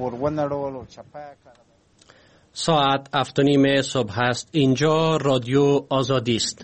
ساعت 7:30 صبح است. اینجا رادیو آزادی است.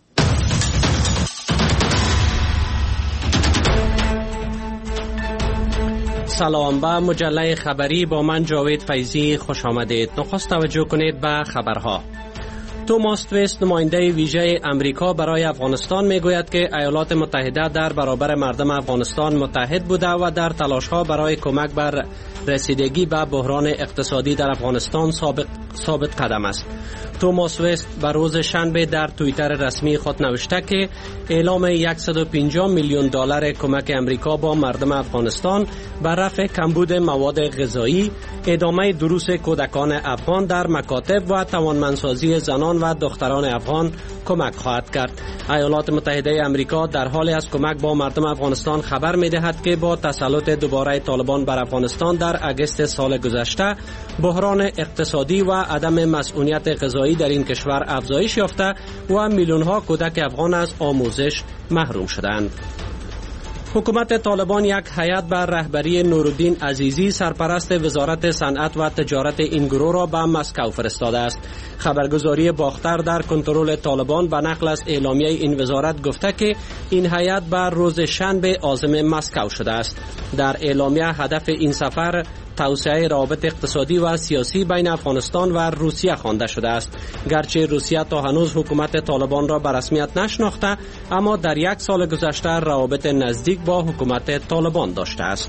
سلام، به مجله خبری با من جاوید فیضی خوش آمدید. نخست توجه کنید به خبرها. توماس تویست، نماینده ویژه امریکا برای افغانستان، میگوید که ایالات متحده در برابر مردم افغانستان متحد بوده و در تلاش‌ها برای کمک بر رسیدگی به بحران اقتصادی در افغانستان ثابت قدم است. توماس تویست به روز شنبه در توییتر رسمی خود نوشته که اعلام 150 میلیون دلار کمک امریکا با مردم افغانستان بر رفع کمبود مواد غذایی، ادامه دروس کودکان افغان در مکاتب و توانمندسازی زنان و دختران افغان کمک خواهد کرد. ایالات متحده امریکا در حال از کمک با مردم افغانستان خبر می‌دهد که با تسلط دوباره طالبان بر افغانستان در اگست سال گذشته بحران اقتصادی و عدم مسئولیت غذایی در این کشور افزایش یافته و میلیون‌ها کودک افغان از آموزش محروم شدند. حکومت طالبان یک هیئت بر رهبری نورالدین عزیزی، سرپرست وزارت صنعت و تجارت این گروه را به مسکو فرستاده است. خبرگزاری باختر در کنترل طالبان به نقل از اعلامیه این وزارت گفته که این هیئت بر روز شنبه عازم مسکو شده است. در اعلامیه هدف این سفر توسعه روابط اقتصادی و سیاسی بین افغانستان و روسیه خوانده شده است. گرچه روسیه تا هنوز حکومت طالبان را به رسمیت نشناخته، اما در یک سال گذشته روابط نزدیک با حکومت طالبان داشته است.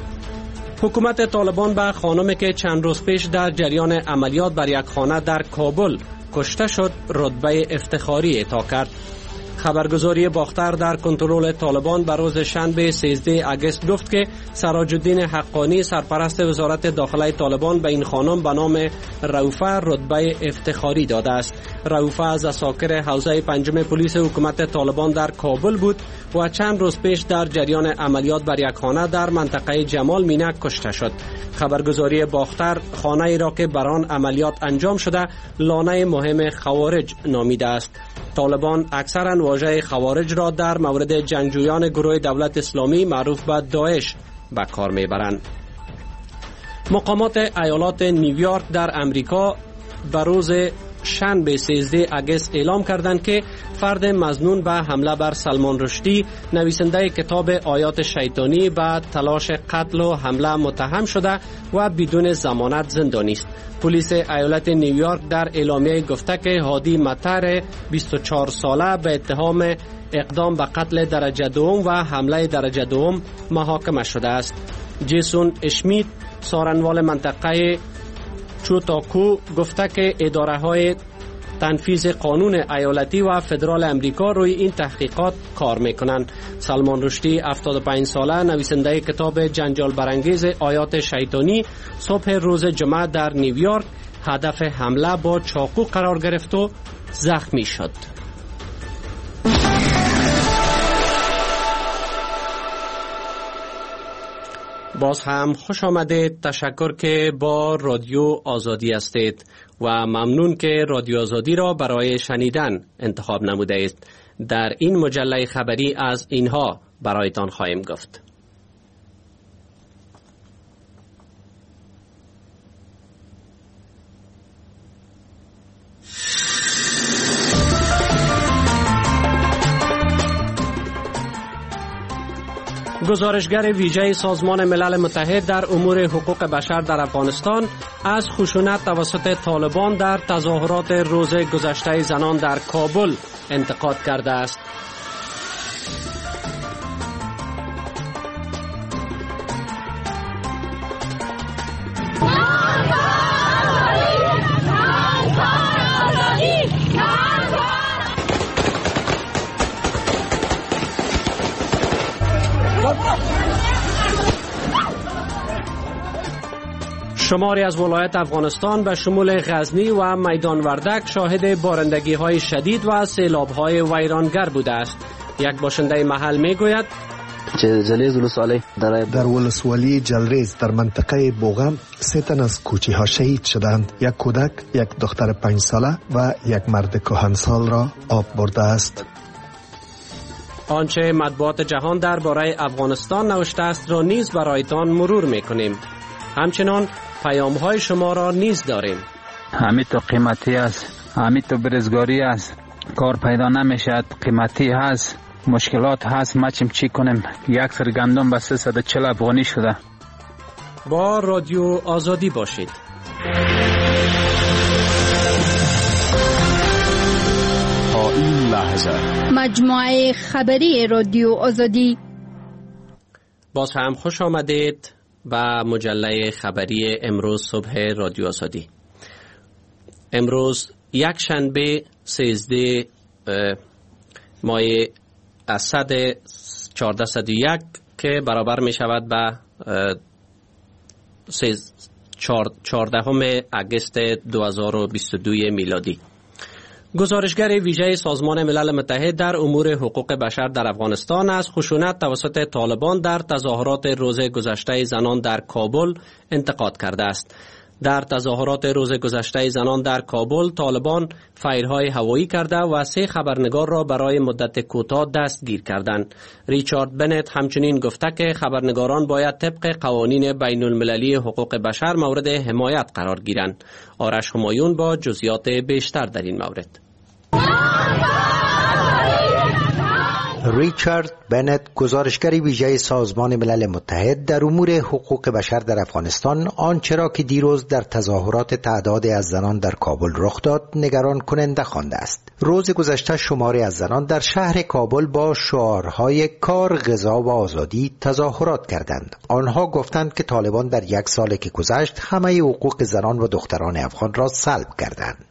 حکومت طالبان به خانمی که چند روز پیش در جریان عملیات بر یک خانه در کابل کشته شد رتبه افتخاری اعطا کرد. خبرگزاری باختر در کنترل طالبان به روز شنبه 13 اگست گفت که سراج الدین حقانی، سرپرست وزارت داخله طالبان، به این خانم به نام رؤوفه رتبه افتخاری داده است. رؤوفه از اساکر حوزه پنجم پلیس حکومت طالبان در کابل بود و چند روز پیش در جریان عملیات بر یک خانه در منطقه جمال مینک کشته شد. خبرگزاری باختر خانه ای را که بر آن عملیات انجام شده لانه مهم خوارج نامیده است. طالبان اکثرا واژه خوارج را در مورد جنگجویان گروه دولت اسلامی معروف به داعش به کار میبرند. مقامات ایالات نیویورک در امریکا به روز شنبه 13 اگست اعلام کردند که فرد مظنون به حمله بر سلمان رشدی، نویسنده کتاب آیات شیطانی، به تلاش قتل و حمله متهم شده و بدون ضمانت زندانی است. پلیس ایالت نیویورک در اعلامیه گفته که هادی مطر 24 ساله به اتهام اقدام به قتل درجه دوم و حمله درجه دوم محاکمه شده است. جیسون اشمیت، سارنوال منطقه چوتاکو، گفته که اداره‌های تنفیذ قانون ایالتی و فدرال امریکا روی این تحقیقات کار میکنند. سلمان رشدی، 75 ساله، نویسنده کتاب جنجال برانگیز آیات شیطانی، صبح روز جمعه در نیویورک هدف حمله با چاقو قرار گرفت و زخمی شد. باز هم خوش آمدید. تشکر که با رادیو آزادی هستید و ممنون که رادیو آزادی را برای شنیدن انتخاب نموده است. در این مجله خبری از اینها برایتان خواهیم گفت. گزارشگر ویژه سازمان ملل متحد در امور حقوق بشر در افغانستان از خشونت توسط طالبان در تظاهرات روز گذشته زنان در کابل انتقاد کرده است. شماری از ولایت افغانستان به شمول غزنی و میدان وردک شاهد بارندگی‌های شدید و سیلاب‌های ویرانگر بوده است. یک باشنده محل می‌گوید در ولسوالی جلریز در منطقه بوغم 3 تن از کوچی‌ها شهید شدند. یک کودک، یک دختر 5 ساله و یک مرد کهنسال را آب برده است. آنچه مطبوعات جهان درباره افغانستان نوشته است را نیز برایتان مرور می‌کنیم. همچنان پیام های شما را نیز داریم. همین تو قیمتی است، همین تو برزگاری است، کار پیدا نمیشد، قیمتی هست، مشکلات هست، ما چی کنیم؟ یک سر گندم به 340 افغانی شده. با رادیو آزادی باشید. تا این لحظه مجموعه خبری رادیو آزادی. باز هم خوش آمدید به مجله خبری امروز صبح رادیو آزادی. امروز یک شنبه 13 ماه اسد 1401 که برابر می شود به 14 اگست 2022 میلادی. گزارشگر ویژه سازمان ملل متحد در امور حقوق بشر در افغانستان از خشونت توسط طالبان در تظاهرات روز گذشته زنان در کابل انتقاد کرده است. در تظاهرات روز گذشته زنان در کابل طالبان فایرهای هوایی کرده و 3 خبرنگار را برای مدت کوتاه دستگیر کردند. ریچارد بنت همچنین گفته که خبرنگاران باید طبق قوانین بین المللی حقوق بشر مورد حمایت قرار گیرند. آرش همایون با جزئیات بیشتر در این مورد. ریچارد بنت، گزارشگر ویژه سازمان ملل متحد در امور حقوق بشر در افغانستان، آنچه را که دیروز در تظاهرات تعدادی از زنان در کابل رخ داد نگران کننده خوانده است. روز گذشته شماری از زنان در شهر کابل با شعارهای کار، غذا و آزادی تظاهرات کردند. آنها گفتند که طالبان در 1 سال که گذشت همه حقوق زنان و دختران افغان را سلب کردند.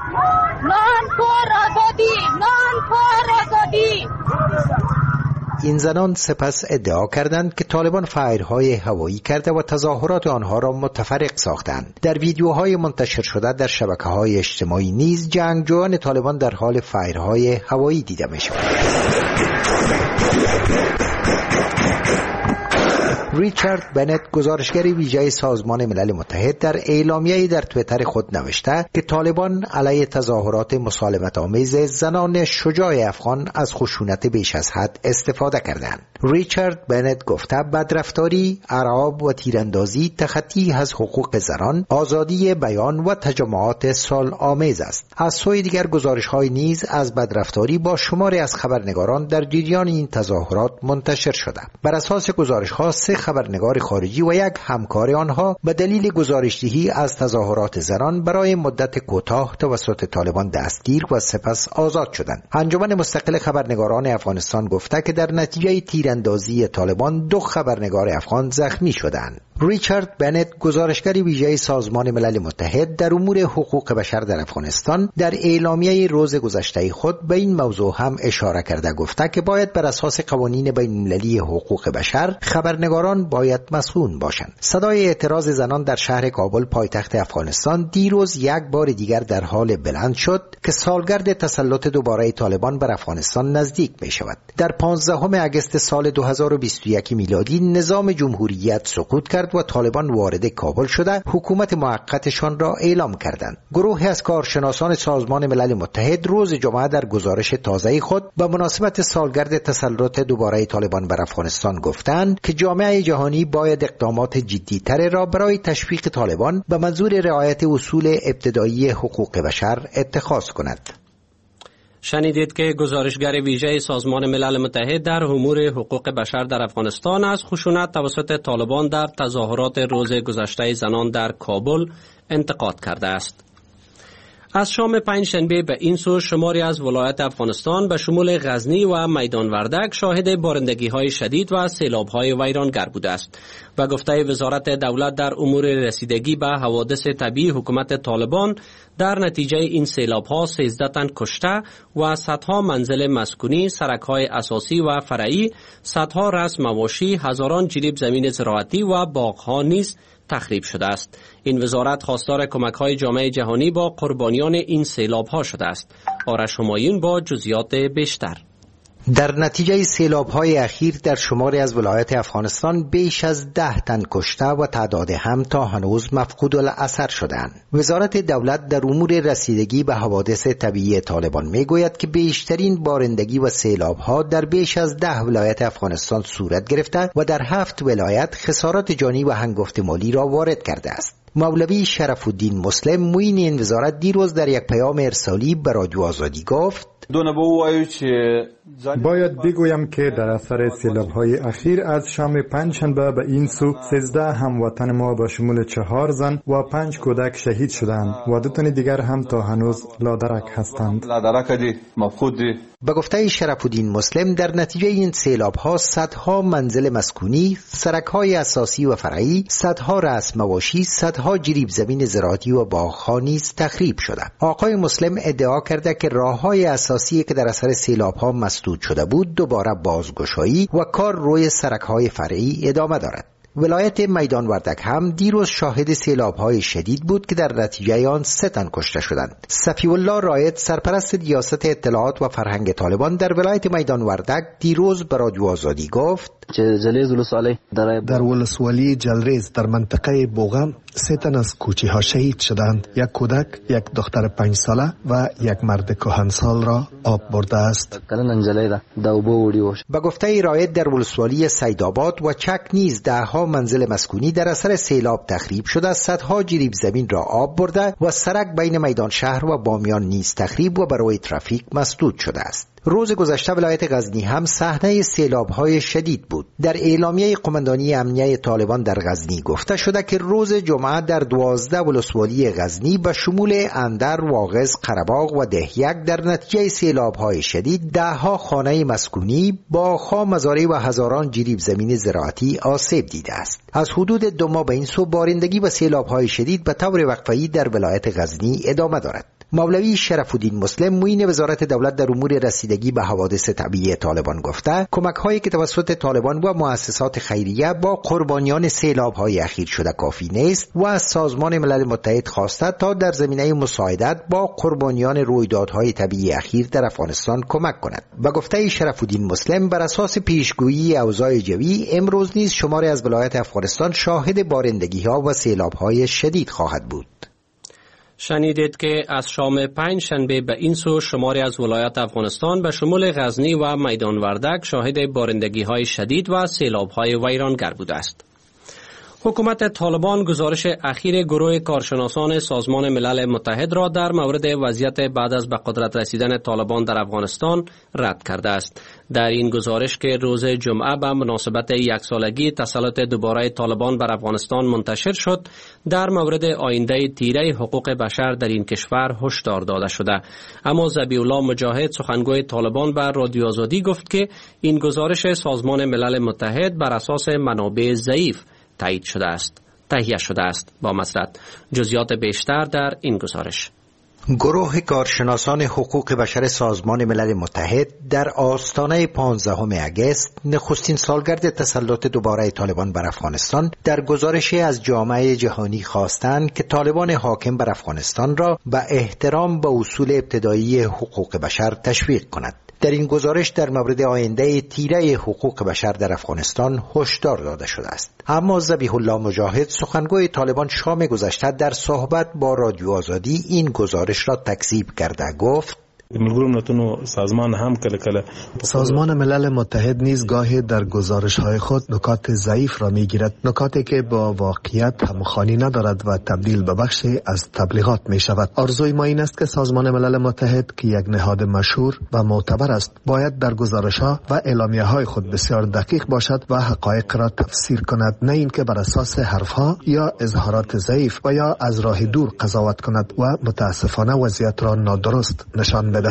این زنان سپس ادعا کردند که طالبان فایرهای هوایی کرده و تظاهرات آنها را متفرق ساختند. در ویدیوهای منتشر شده در شبکه‌های اجتماعی نیز جنگجویان طالبان در حال فایرهای هوایی دیده می‌شوند. ریچارد بنت، گزارشگر ویژه سازمان ملل متحد، در اعلامیه‌ای در توییتر خود نوشته که طالبان علیه تظاهرات مسالمت آمیز زنان شجاع افغان از خشونت بیش از حد استفاده کردند. ریچارد بنت گفته بدرفتاری، ارعاب و تیراندازی تخطی از حقوق زنان، آزادی بیان و تجمعات صلح آمیز است. از سوی دیگر گزارش‌های نیز از بدرفتاری با شماری از خبرنگاران در جریان این تظاهرات منتشر شده. بر اساس گزارش‌ها 3 خبرنگار خارجی و 1 همکار آنها به دلیل گزارش‌دهی از تظاهرات زنان برای مدت کوتاه توسط طالبان دستگیر و سپس آزاد شدند. انجمن مستقل خبرنگاران افغانستان گفته که در نتیجه تیراندازی طالبان 2 خبرنگار افغان زخمی شدند. ریچارد بنت، گزارشگر ویژه سازمان ملل متحد در امور حقوق بشر در افغانستان، در اعلامیه روز گذشته خود به این موضوع هم اشاره کرده گفته که باید بر اساس قوانین بین المللی حقوق بشر خبرنگاران باید مسئول باشند. صدای اعتراض زنان در شهر کابل پایتخت افغانستان دیروز یک بار دیگر در حال بلند شد که سالگرد تسلط دوباره طالبان بر افغانستان نزدیک می شود. در 15 اگست سال 2021 میلادی نظام جمهوریت سقوط کرد و طالبان وارد کابل شده حکومت موقتشان را اعلام کردند. گروهی از کارشناسان سازمان ملل متحد روز جمعه در گزارش تازه خود به مناسبت سالگرد تسلط دوباره طالبان بر افغانستان گفتند که جامعه جهانی باید اقدامات جدی‌تر را برای تشویق طالبان به منظور رعایت اصول ابتدایی حقوق بشر اتخاذ کند. شنیدید که گزارشگر ویژه سازمان ملل متحد در امور حقوق بشر در افغانستان از خشونت توسط طالبان در تظاهرات روز گذشته زنان در کابل انتقاد کرده است. از شام 5 شنبه به این سو شماری از ولایات افغانستان به شمول غزنی و میدان وردک شاهد بارندگی‌های شدید و سیلاب‌های ویرانگر بوده است و گفته وزارت دولت در امور رسیدگی به حوادث طبیعی حکومت طالبان در نتیجه این سیلاب‌ها 13 تن کشته و صدها منزل مسکونی، سرک‌های اساسی و فرعی، صدها رأس مواشی، هزاران جریب زمین زراعتی و باغ‌ها نیز تخریب شده است. این وزارت خواستار کمک‌های جامعه جهانی با قربانیان این سیلاب‌ها شده است. آرش همایون با جزئیات بیشتر. در نتیجه سیلاب‌های اخیر در شماری از ولایات افغانستان بیش از 10 تن کشته و تعداد هم تا هنوز مفقود الاثر شدند. وزارت دولت در امور رسیدگی به حوادث طبیعی طالبان میگوید که بیشترین بارندگی و سیلاب‌ها در بیش از 10 ولایت افغانستان صورت گرفته و در 7 ولایت خسارات جانی و هنگفت مالی را وارد کرده است. مولوی شرف الدین مسلم معین این وزارت دیروز در یک پیام ارسالی به رادیو آزادی گفت: باید بگویم که در اثر سیلاب‌های اخیر از شام پنجشنبه به این سو 13 هموطن ما با شمول 4 زن و 5 کودک شهید شدند و 2 تن دیگر هم تا هنوز لادرک هستند. به گفته شرف الدین مسلم در نتیجه این سیلاب‌ها صدها منزل مسکونی، سرک‌های اساسی و فرعی، صدها رأس مواشی، صدها جریب زمین زراعتی و باغ‌ها نیز تخریب شده. آقای مسلم ادعا کرده که راه‌های اساسی که در اثر سیلاب‌ها مسدود شده بود دوباره بازگشایی و کار روی سرک‌های فرعی ادامه دارد. ولایت میدان وردک هم دیروز شاهد سیلاب‌های شدید بود که در نتیجه آن 3 تن کشته شدند. صفی الله رائد سرپرست ریاست اطلاعات و فرهنگ طالبان در ولایت میدان وردک دیروز به رادیو آزادی گفت: در ولسوالی جلریز در منطقه بوغم 3 تن از کوچه‌ها شهید شدند. 1 کودک، 1 دختر 5 ساله و 1 مرد کهنسال را آب برده است. به گفته رائد در ولسوالی سیدآباد و چک نیز 10 منزل مسکونی در اثر سیلاب تخریب شده، صدها جریب زمین را آب برده و سرک بین میدان شهر و بامیان نیز تخریب و برای ترافیک مسدود شده است. روز گذشته ولایت غزنی هم صحنه سیلاب‌های شدید بود. در اعلامیه قماندانی امنیه طالبان در غزنی گفته شده که روز جمعه در 12 ولسوالی غزنی به شمول اندر، واغظ، قره‌باغ و دهیک در نتیجه سیلاب‌های شدید 10 خانه مسکونی، باغ‌ها، مزارع و هزاران جریب زمین زراعتی آسیب دیده است. از حدود 2 ماه به این سو بارندگی و سیلاب‌های شدید به طور وقفه‌ای در ولایت غزنی ادامه دارد. مولوی شرف الدین مسلم معین وزارت دولت در امور رسیدگی به حوادث طبیعی طالبان گفته کمک‌هایی که توسط طالبان و مؤسسات خیریه با قربانیان سیلاب‌های اخیر شده کافی نیست و از سازمان ملل متحد خواسته تا در زمینه مساعدت با قربانیان رویدادهای طبیعی اخیر در افغانستان کمک کند. به گفته شرف الدین مسلم بر اساس پیشگویی اوضاع جوی امروز نیز شماری از ولایات افغانستان شاهد بارندگی‌ها و سیلاب‌های شدید خواهد بود. شنیدید که از شام 5 شنبه به این سو شماری از ولایات افغانستان به شمول غزنی و میدان وردک شاهد بارندگی‌های شدید و سیلاب‌های ویرانگر بوده است. حکومت طالبان گزارش اخیر گروه کارشناسان سازمان ملل متحد را در مورد وضعیت بعد از به قدرت رسیدن طالبان در افغانستان رد کرده است. در این گزارش که روز جمعه به مناسبت 1 سالگی تسلط دوباره طالبان بر افغانستان منتشر شد، در مورد آینده تیره حقوق بشر در این کشور هشدار داده شده. اما ذبیح الله مجاهد سخنگوی طالبان به رادیو آزادی گفت که این گزارش سازمان ملل متحد بر اساس منابع ضعیف تهیه شده است. با مسرت جزئیات بیشتر در این گزارش. گروه کارشناسان حقوق بشر سازمان ملل متحد در آستانه 15 اگست نخستین سالگرد تسلط دوباره طالبان بر افغانستان در گزارشی از جامعه جهانی خواستند که طالبان حاکم بر افغانستان را به احترام به اصول ابتدایی حقوق بشر تشویق کند. در این گزارش در مورد آینده تیره حقوق بشر در افغانستان هشدار داده شده است. اما ذبیح الله مجاهد سخنگوی طالبان شام گذشته در صحبت با رادیو آزادی این گزارش را تکذیب کرده گفت: سازمان ملل متحد نیز گاهی در گزارش‌های خود نکات ضعیف را می‌گیرد، نکاتی که با واقعیت همخوانی ندارد و تبدیل به بخشی از تبلیغات می‌شود. آرزوی ما این است که سازمان ملل متحد که یک نهاد مشهور و معتبر است، باید در گزارش‌ها و اعلامیه‌های خود بسیار دقیق باشد و حقایق را تفسیر کند، نه اینکه بر اساس حرف‌ها یا اظهارات ضعیف و یا از راه دور قضاوت کند و متاسفانه وضعیت را نادرست نشان بدهد.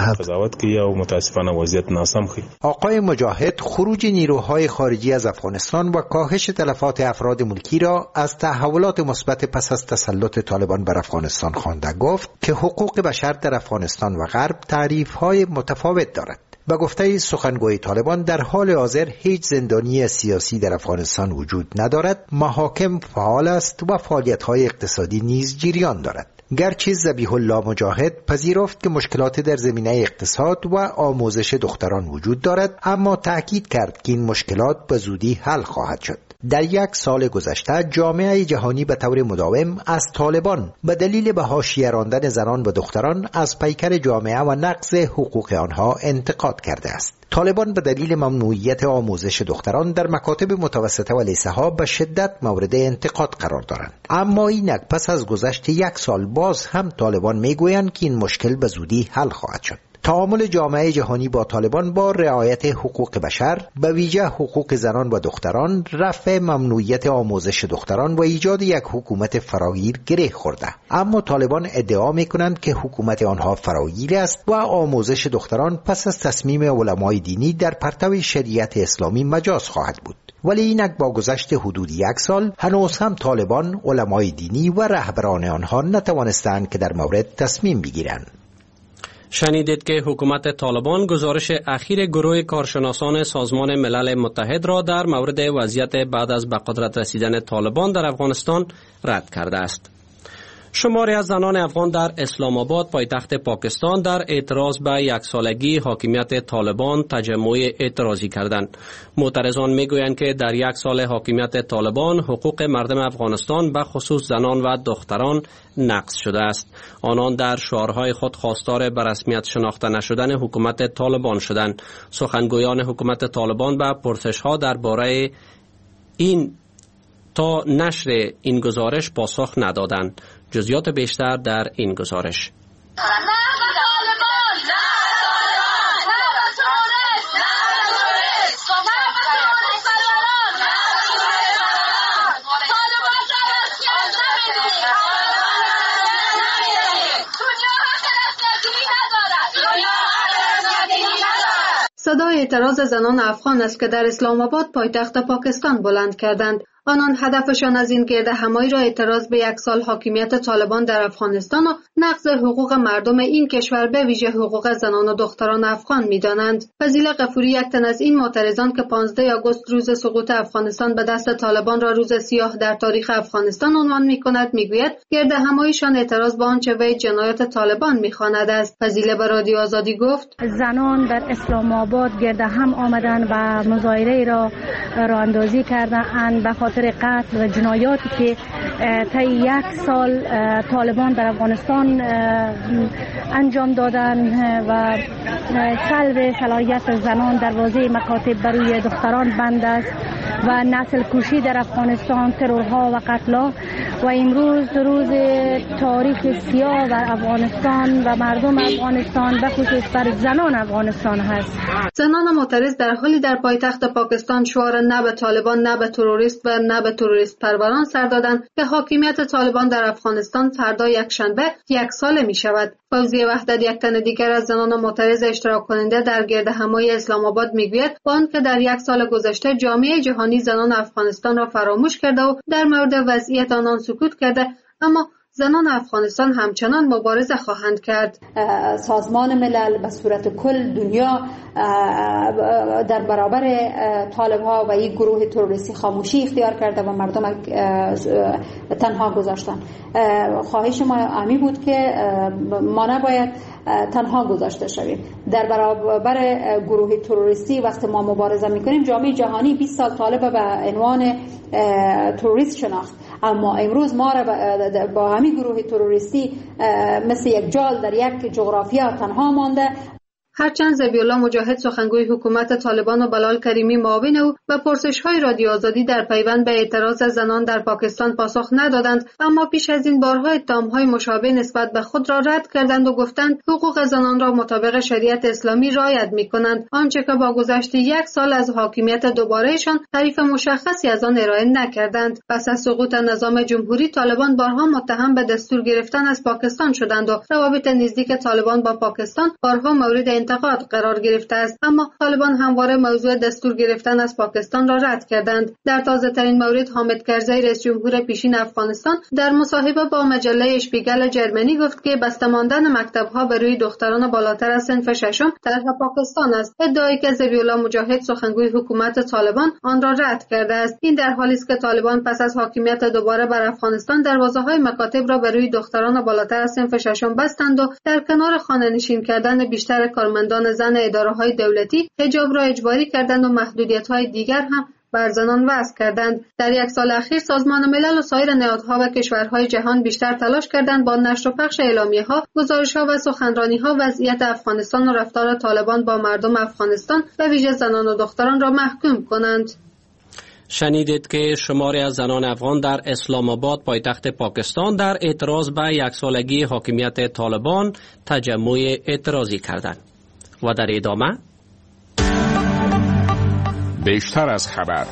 آقای مجاهد خروج نیروهای خارجی از افغانستان و کاهش تلفات افراد ملکی را از تحولات مثبت پس از تسلط طالبان بر افغانستان خوانده گفت که حقوق بشر در افغانستان و غرب تعریف‌های متفاوت دارد. به گفته سخنگوی طالبان در حال حاضر هیچ زندانی سیاسی در افغانستان وجود ندارد، محاکم فعال است و فعالیت‌های اقتصادی نیز جریان دارد. گرچه ذبیح الله مجاهد پذیرفت که مشکلات در زمینه اقتصاد و آموزش دختران وجود دارد، اما تأکید کرد که این مشکلات به زودی حل خواهد شد. در 1 سال گذشته جامعه جهانی به طور مداوم از طالبان به دلیل به حاشیه راندن زنان و دختران از پیکر جامعه و نقض حقوق آنها انتقاد کرده است. طالبان به دلیل ممنوعیت آموزش دختران در مکاتب متوسطه و لیسه ها به شدت مورد انتقاد قرار دارند. اما اینک پس از گذشت 1 سال باز هم طالبان میگویند که این مشکل به زودی حل خواهد شد. تعامل جامعه جهانی با طالبان با رعایت حقوق بشر، به ویژه حقوق زنان و دختران، رفع ممنوعیت آموزش دختران و ایجاد یک حکومت فراگیر گره خورده. اما طالبان ادعا میکنند که حکومت آنها فراگیر است و آموزش دختران پس از تصمیم علمای دینی در پرتو شریعت اسلامی مجاز خواهد بود. ولی اینک با گذشت حدود 1 سال هنوز هم طالبان، علمای دینی و رهبران آنها نتوانستند که در مورد تصمیم بگیرند. شنیدید که حکومت طالبان گزارش اخیر گروه کارشناسان سازمان ملل متحد را در مورد وضعیت بعد از به قدرت رسیدن طالبان در افغانستان رد کرده است. شماری از زنان افغان در اسلام آباد پایتخت پاکستان در اعتراض به 1 سالگی حاکمیت طالبان تجمع اعتراضی کردند. معترضان میگویند که در 1 سال حاکمیت طالبان حقوق مردم افغانستان به خصوص زنان و دختران نقض شده است. آنان در شعارهای خود خواستار به رسمیت شناخته نشدن حکومت طالبان شدند. سخنگویان حکومت طالبان به پرسش‌ها درباره این تا نشر این گزارش پاسخ ندادند. جزئیات بیشتر در این گزارش. صدای اعتراض زنان افغان است که در اسلام آباد پایتخت پاکستان بلند کردند. آنان هدفشان از این گرد همایی را اعتراض به 1 سال حاکمیت طالبان در افغانستان و نقض حقوق مردم این کشور به ویژه حقوق زنان و دختران افغان می‌دانند. فضیله غفوری، یک تن از این معترضان که 15 آگوست روز سقوط افغانستان به دست طالبان را روز سیاه در تاریخ افغانستان عنوان می‌کند، می‌گوید گرد هماییشان اعتراض به آنچه وی جنایت طالبان می‌خواند است. فضیله به رادیو آزادی گفت: زنان در اسلام آباد گرد هم آمدند و مظاهره را راه‌اندازی کردند به خاطر قتل و جنایاتی که طی 1 سال طالبان در افغانستان انجام دادند و سلب صلاحیت زنان دروازه مکاتب برای دختران بند است و نسل کشی در افغانستان، ترورها و قتل‌ها. و امروز روز تاریخ سیاه بر افغانستان و مردم افغانستان به خصوص بر زنان افغانستان هست. زنان معترض در حالی در پایتخت پاکستان شعار نه به طالبان، نه به تروریست و نه به تروریست پروران سر دادند که حاکمیت طالبان در افغانستان فردا یکشنبه 1 ساله می شود. فوزیه وحدت، یک تن دیگر از زنان معترض اشتراک کننده در گرد همایی اسلام آباد میگوید با آنکه در 1 سال گذشته جامعه جهانی زنان افغانستان را فراموش کرده و در مورد وضعیت آنان سکوت کرده، اما زنان افغانستان همچنان مبارزه خواهند کرد. سازمان ملل به صورت کل دنیا در برابر طالب‌ها و این گروه تروریستی خاموشی اختیار کرده و مردم تنها گذاشتن. خواهش ما همی بود که ما نباید تنها گذاشته شویم. در برابر گروه تروریستی وقتی ما مبارزه میکنیم، جامعه جهانی 20 سال طالب به عنوان تروریست شناخت، اما امروز ما را با همین گروه تروریستی مثل یک جال در یک جغرافیا تنها مانده. هرچند ذبیح الله مجاهد، سخنگوی حکومت طالبان، و بلال کریمی، معاون او، به پرسش‌های رادیو آزادی در پیوند به اعتراض زنان در پاکستان پاسخ ندادند، اما پیش از این بارها اتهام‌های مشابه نسبت به خود را رد کردند و گفتند حقوق زنان را مطابق شریعت اسلامی رعایت می‌کنند، آنچه که با گذشت 1 سال از حاکمیت دوبارهشان تعریف مشخصی از آن ارائه نکردند. پس از سقوط نظام جمهوری، طالبان بارها متهم به دستور گرفتن از پاکستان شدند و روابط نزدیک طالبان با پاکستان بارها مورد انتقاد قرار گرفته است، اما طالبان همواره موضوع دستور گرفتن از پاکستان را رد کردند. در تازه‌ترین مورد حامد کرزی رئیس جمهور پیشین افغانستان در مصاحبه با مجله اشپیگل جرمنی گفت که بسته ماندن مکتب‌ها به روی دختران بالاتر از صنف ششم طرح پاکستان است. ادعایی که ذبیح‌الله مجاهد سخنگوی حکومت طالبان آن را رد کرده است. این در حالی است که طالبان پس از حاکمیت دوباره بر افغانستان دروازه‌های مکاتب را به روی دختران بالاتر از صنف ششم بستند و در کنار خانه‌نشین کردن بیشتر کارمندان زن اداره‌های دولتی حجاب را اجباری کردند و محدودیت‌های دیگر هم بر زنان وضع کردند. در یک سال اخیر سازمان ملل و سایر نهادها و کشورهای جهان بیشتر تلاش کردند با نشر و پخش اعلامیه‌ها، گزارش‌ها و سخنرانی‌ها وضعیت افغانستان و رفتار طالبان با مردم افغانستان و ویژه زنان و دختران را محکوم کنند. شنیدید که شماری از زنان افغان در اسلام آباد پایتخت پاکستان در اعتراض به یک سالگی حاکمیت طالبان تجمع اعتراضی کردند. و در ادامه بیشتر از خبر.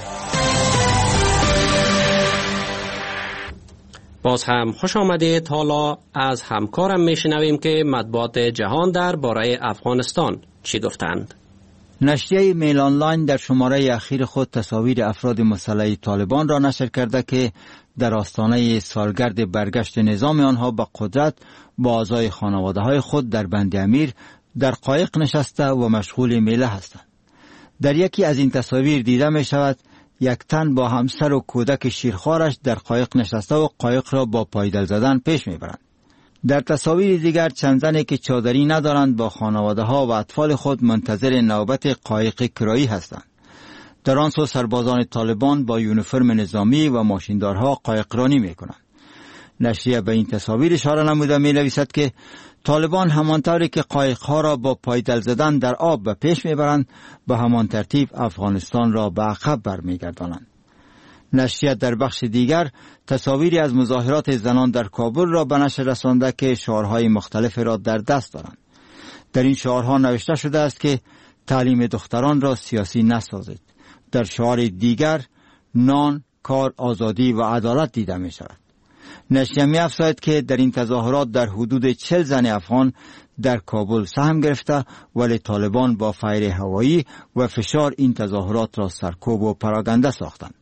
باز هم خوش آمدید. حالا از همکارم میشنویم که مطبوعات جهان در باره افغانستان چی گفتند. نشریه میل آنلاین در شماره اخیر خود تصاویر افراد مسلح طالبان را نشر کرده که در آستانه سالگرد برگشت نظام آنها به قدرت با اعضای خانواده‌های خود در بند امیر در قایق نشسته و مشغول میله هستند. در یکی از این تصاویر دیده می شود یک تن با همسر و کودک شیرخوارش در قایق نشسته و قایق را با پایدل زدن پیش می برند. در تصاویر دیگر چند زنی که چادری ندارند با خانواده ها و اطفال خود منتظر نوبت قایق کرایی هستند. در آن سو سربازان طالبان با یونیفرم نظامی و ماشیندارها قایقرانی می کنند. نشریه به این تصاویر اشاره نموده می نویسد که طالبان همانطوری که قایق‌ها را با پایدل زدن در آب به پیش می‌برند، به همان ترتیب افغانستان را به عقب برمیگردانند. نشریه در بخش دیگر تصاویری از مظاهرات زنان در کابل را به نشر رسانده که شعارهای مختلف را در دست دارند. در این شعارها نوشته شده است که تعلیم دختران را سیاسی نسازید. در شعار دیگر نان، کار، آزادی و عدالت دیده می‌شود. نشریه می‌افزاید که در این تظاهرات در حدود 40 زن افغان در کابل سهم گرفته، ولی طالبان با فیر هوایی و فشار این تظاهرات را سرکوب و پراگنده ساختند.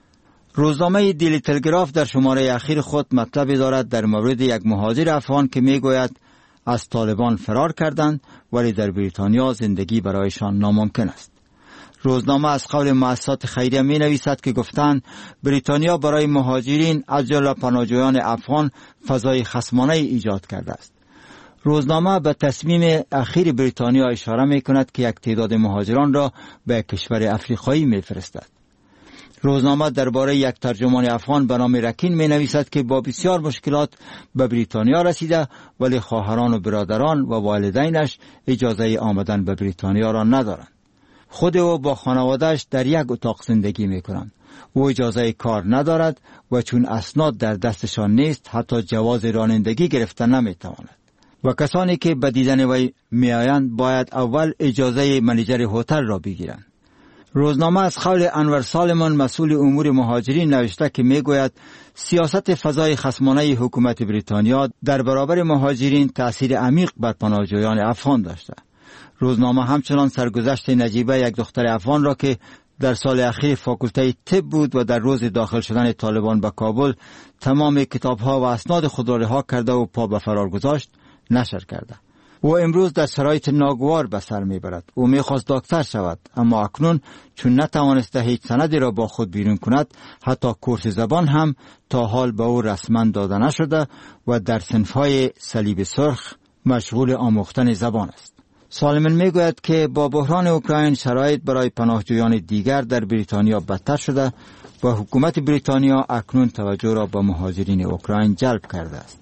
روزنامه دیلی تلگراف در شماره اخیر خود مطلبی دارد در مورد یک مهاجر افغان که میگوید از طالبان فرار کردند ولی در بریتانیا زندگی برایشان ناممکن است. روزنامه از قول مؤسسات خیریه می نویسد که گفتند بریتانیا برای مهاجرین از جمله پناهجویان افغان فضای خصمانه ایجاد کرده است. روزنامه به تصمیم اخیر بریتانیا اشاره می کند که یک تعداد مهاجران را به کشور افریقایی می فرستد. روزنامه درباره یک ترجمان افغان به نام رکین می نویسد که با بسیار مشکلات به بریتانیا رسیده ولی خواهران و برادران و والدینش اجازه آمدن به بریتانیا را ندارند. خود او با خانوادهش در یک اتاق زندگی می کنند. او اجازه کار ندارد و چون اسناد در دستشان نیست حتی جواز رانندگی گرفتن نمی تواند. و کسانی که به دیدن وی می آیند باید اول اجازه منیجر هتل را بگیرند. روزنامه از قول انور سالمان مسئول امور مهاجرین نوشته که می گوید سیاست فضای خصمانه حکومت بریتانیا در برابر مهاجرین تأثیر عمیق بر پناهجویان افغان داشته. روزنامه همچنان سرگذشت نجیبه یک دختر افغان را که در سال اخیر فاکولته طب بود و در روز داخل شدن طالبان به کابل تمام کتاب‌ها و اسناد خود را رها کرده و پا به فرار گذاشت نشر کرده. او امروز در شرایط ناگوار به سر میبرد. او میخواست دکتر شود اما اکنون چون نتوانسته هیچ سندی را با خود بیرون کند حتی کورس زبان هم تا حال به او رسما داده نشده و در صنف‌های صلیب سرخ مشغول آموختن زبان است. سالمن میگوید که با بحران اوکراین شرایط برای پناهجویان دیگر در بریتانیا بدتر شده و حکومت بریتانیا اکنون توجه را به مهاجرین اوکراین جلب کرده است.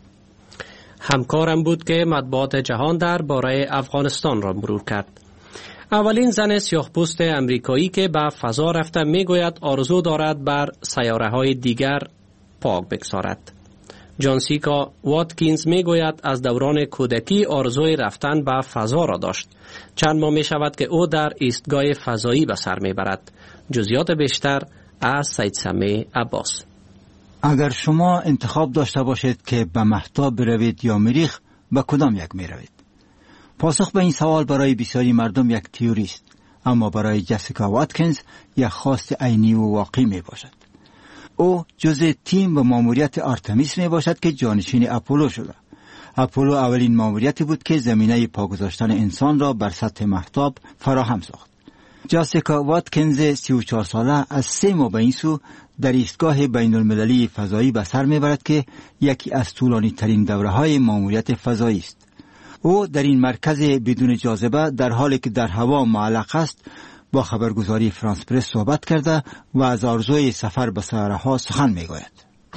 همکارم بود که مطبوعات جهان در باره افغانستان را مرور کرد. اولین زن سیاه‌پوست امریکایی که به فضا رفته میگوید آرزو دارد بر سیاره‌های دیگر پاک بگذارد. جانسیکا واتکینز میگوید از دوران کودکی آرزوی رفتن به فضا را داشت. چند ماه می شود که او در ایستگاه فضایی به سر میبرد. جزئیات بیشتر از سید سمیع عباس. اگر شما انتخاب داشته باشید که به مهتاب بروید یا مریخ، به کدام یک می روید؟ پاسخ به این سوال برای بسیاری مردم یک تئوری است، اما برای جسیکا واتکینز یک خواست عینی و واقعی می باشد. او جزء تیم و ماموریت آرتمیس می باشد که جانشین اپولو شده. اپولو اولین ماموریتی بود که زمینه پا گذاشتن انسان را بر سطح مهتاب فراهم ساخت. جسیکا واتکینز 34 ساله از 3 ماه به این سو در ایستگاه بین المللی فضایی به سر میبرد که یکی از طولانی ترین دوره های ماموریت فضایی است. او در این مرکز بدون جاذبه در حالی که در هوا معلق است با خبرگزاری فرانس پرس صحبت کرده و از آرزوی سفر به سیاره ها سخن میگوید.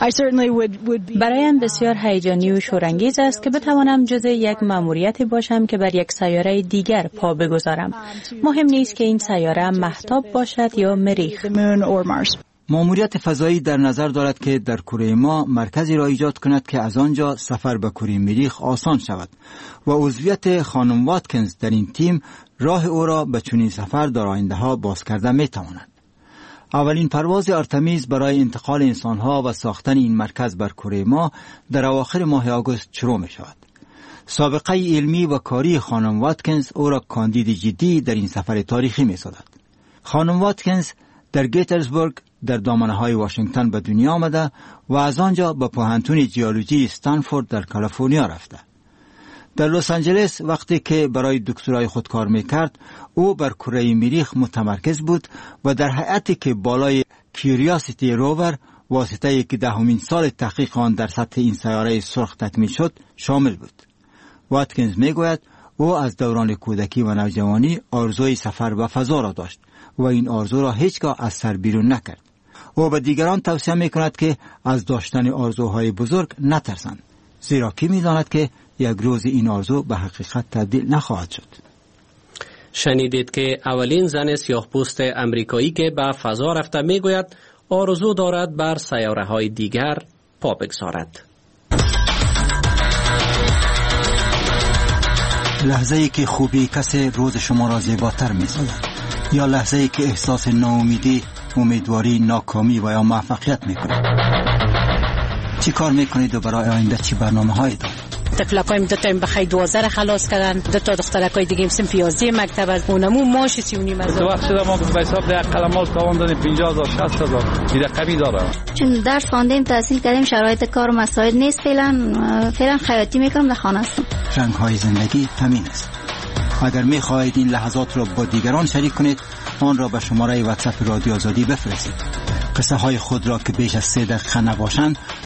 برایم بسیار هیجانی و شورانگیز است که بتوانم جزء یک مأموریتی باشم که بر یک سیاره دیگر پا بگذارم. مهم نیست که این سیاره مهتاب باشد یا مریخ. مأموریت فضایی در نظر دارد که در کره ما مرکزی را ایجاد کند که از آنجا سفر به کره مریخ آسان شود و عضویت خانم واتکینز در این تیم راه او را به چنین سفر در آینده ها باز کرده می تواند. اولین پرواز آرتمیز برای انتقال انسانها و ساختن این مرکز بر کره ما در اواخر ماه آگوست شروع می شود. سابقه علمی و کاری خانم واتکینز او را کاندید جدی در این سفر تاریخی می سازد. خانم واتکینز در گیترزبورگ در دامنه‌های واشنگتن به دنیا آمده و از آنجا به پوهنتون جیولوژی استنفورد در کالیفرنیا رفته. در لس آنجلس وقتی که برای دکترای خود کار میکرد، او بر کره مریخ متمرکز بود و در هیئتی که بالای کیوریاسیتی روور واسطه که 10مین سال تحقیق آن در سطح این سیاره سرخ تکمیل شد شامل بود. واتکینز میگوید او از دوران کودکی و نوجوانی آرزوی سفر به فضا را داشت و این آرزو را هیچگاه از سر بیرون نکرد. او به دیگران توصیه میکند که از داشتن آرزوهای بزرگ نترسند، زیرا کی میداند که یک روز این آرزو به حقیقت تبدیل نخواهد شد. شنیدید که اولین زن سیاه‌پوست امریکایی که به فضا رفته میگوید آرزو دارد بر سیاره‌های دیگر پا بگذارد. لحظه‌ای که خوبی کسی روز شما را زیباتر می‌سازد، یا لحظه‌ای که احساس ناامیدی، امیدواری، ناکامی و یا موفقیت می‌کند. چی کار می‌کنید و برای آینده چی برنامه‌هایی دارید؟ تفلکایم 2 تا بخای 12 خلاص کردن، 2 تا دخترکای دیگه سن 11 مکتب از اونمو ماش 39 از وقت شده ما به حساب ده قلماش تاوان دادیم 50000 60000 این رقمی داره. چون درس خواندیم تحصیل کردیم شرایط کار و مسائل نیست، فعلا خیاطی میکنم در خانه هستم. رنگ‌های زندگی همین است. اگر می‌خواهید این لحظات را با دیگران شریک کنید، آن را به شماره واتساپ رادیو آزادی بفرستید. قصه های خود را که بیش از 3 دقیقه نباشند